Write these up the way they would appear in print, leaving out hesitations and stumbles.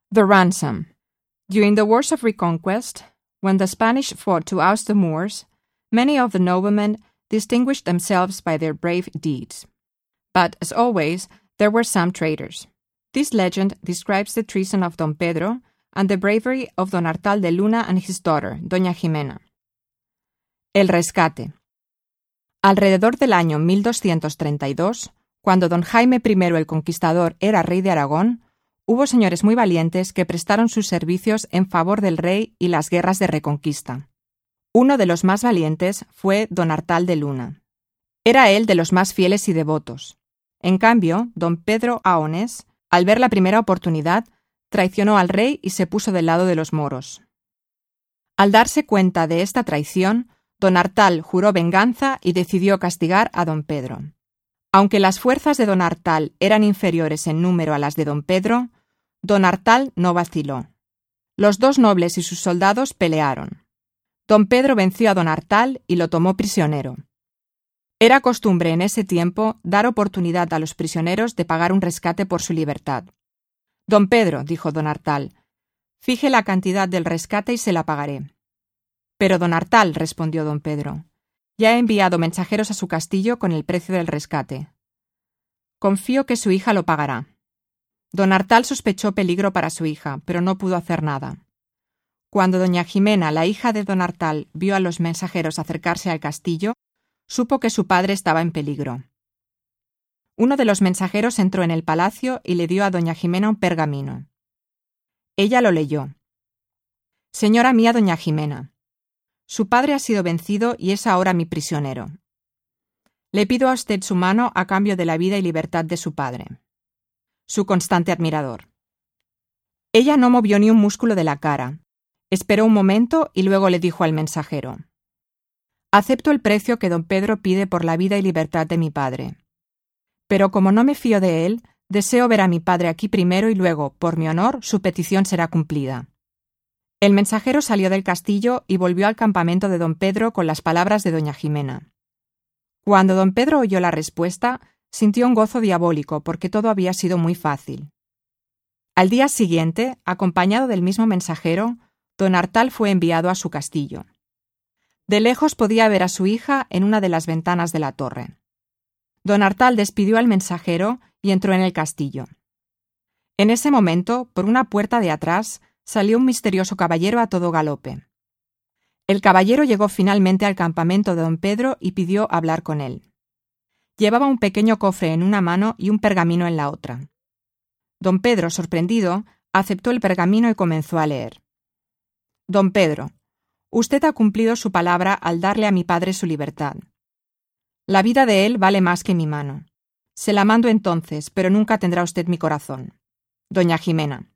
The ransom. During the Wars of Reconquest, when the Spanish fought to oust the Moors, many of the noblemen distinguished themselves by their brave deeds. But, as always, there were some traitors. This legend describes the treason of Don Pedro and the bravery of Don Artal de Luna and his daughter, Doña Jimena. El rescate. Alrededor del año 1232, cuando don Jaime I el Conquistador era rey de Aragón, hubo señores muy valientes que prestaron sus servicios en favor del rey y las guerras de reconquista. Uno de los más valientes fue don Artal de Luna. Era él de los más fieles y devotos. En cambio, don Pedro Aones, al ver la primera oportunidad, traicionó al rey y se puso del lado de los moros. Al darse cuenta de esta traición, don Artal juró venganza y decidió castigar a don Pedro. Aunque las fuerzas de don Artal eran inferiores en número a las de don Pedro, don Artal no vaciló. Los dos nobles y sus soldados pelearon. Don Pedro venció a don Artal y lo tomó prisionero. Era costumbre en ese tiempo dar oportunidad a los prisioneros de pagar un rescate por su libertad. Don Pedro, dijo don Artal, fije la cantidad del rescate y se la pagaré. Pero don Artal, respondió don Pedro, ya he enviado mensajeros a su castillo con el precio del rescate. Confío que su hija lo pagará. Don Artal sospechó peligro para su hija, pero no pudo hacer nada. Cuando doña Jimena, la hija de don Artal, vio a los mensajeros acercarse al castillo, supo que su padre estaba en peligro. Uno de los mensajeros entró en el palacio y le dio a doña Jimena un pergamino. Ella lo leyó. Señora mía doña Jimena, su padre ha sido vencido y es ahora mi prisionero. Le pido a usted su mano a cambio de la vida y libertad de su padre. Su constante admirador. Ella no movió ni un músculo de la cara. Esperó un momento y luego le dijo al mensajero: acepto el precio que don Pedro pide por la vida y libertad de mi padre. Pero como no me fío de él, deseo ver a mi padre aquí primero y luego, por mi honor, su petición será cumplida. El mensajero salió del castillo y volvió al campamento de don Pedro con las palabras de doña Jimena. Cuando don Pedro oyó la respuesta, sintió un gozo diabólico porque todo había sido muy fácil. Al día siguiente, acompañado del mismo mensajero, don Artal fue enviado a su castillo. De lejos podía ver a su hija en una de las ventanas de la torre. Don Artal despidió al mensajero y entró en el castillo. En ese momento, por una puerta de atrás, salió un misterioso caballero a todo galope. El caballero llegó finalmente al campamento de don Pedro y pidió hablar con él. Llevaba un pequeño cofre en una mano y un pergamino en la otra. Don Pedro, sorprendido, aceptó el pergamino y comenzó a leer. Don Pedro, usted ha cumplido su palabra al darle a mi padre su libertad. La vida de él vale más que mi mano. Se la mando entonces, pero nunca tendrá usted mi corazón. Doña Jimena.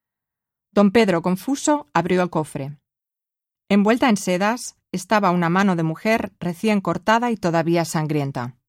Don Pedro, confuso, abrió el cofre. Envuelta en sedas estaba una mano de mujer recién cortada y todavía sangrienta.